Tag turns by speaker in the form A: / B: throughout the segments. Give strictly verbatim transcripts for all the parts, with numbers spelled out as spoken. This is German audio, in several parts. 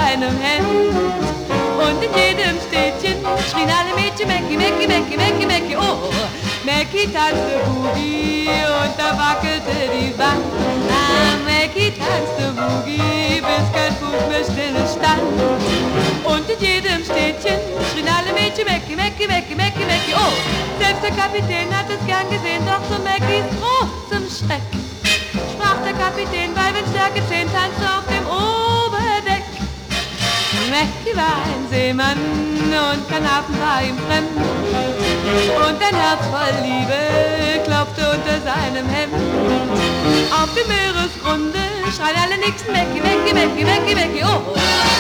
A: seinem Hemd. Und in jedem Städtchen schrien alle Mädchen Mäcki, Mäcki, Mäcki, Mäcki, Mäcki, oh. Mäcki tanzte Boogie und da wackelte die Wand. Ah, Mäcki tanzte Boogie, bis kein Fuß mehr stille stand. Und in jedem Städtchen schrien alle Mädchen Mäcki, Mäcki, Mäcki, Mäcki, Mäcki, oh. Selbst der Kapitän hat es gern gesehen, doch zu Mäckis großem Schreck sprach der Kapitän bei Windstärke zehn, tanzte auf dem Oberdeck. Mäcki war ein Seemann und kein Hafen war ihm fremd. Und ein Herz voll Liebe klopfte unter seinem Hemd. Auf dem Meeresgrunde schreien alle Nixen Mäcki, Mäcki, Mäcki, Mäcki, Mäcki, oh.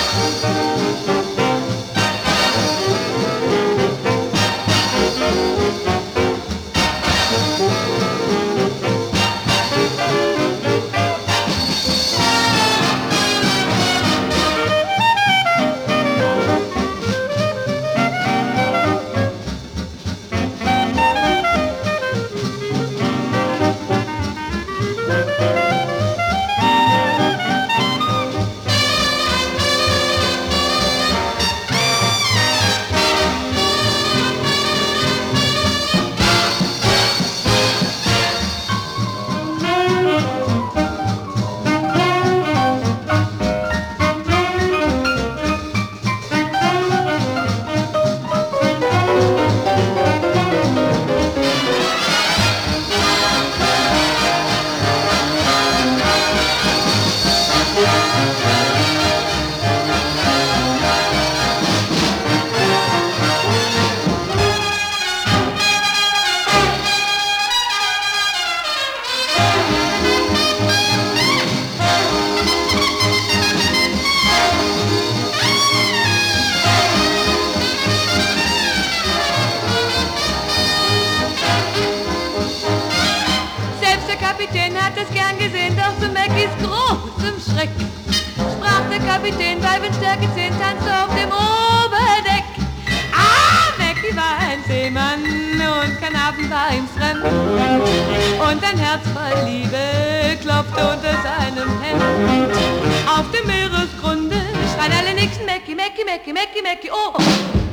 A: Kapitän hat es gern gesehen, doch zu Mäckis großem Schreck sprach der Kapitän bei Windstärke zehn, tanzte auf dem Oberdeck. Ah, Mäcki war ein Seemann und kein Hafen war ihm fremd. Und ein Herz voll Liebe klopfte unter seinem Hemd. Auf dem Meeresgrunde schreien alle Nixen Mäcki, Mäcki, Mäcki, Mäcki, Mäcki, oh.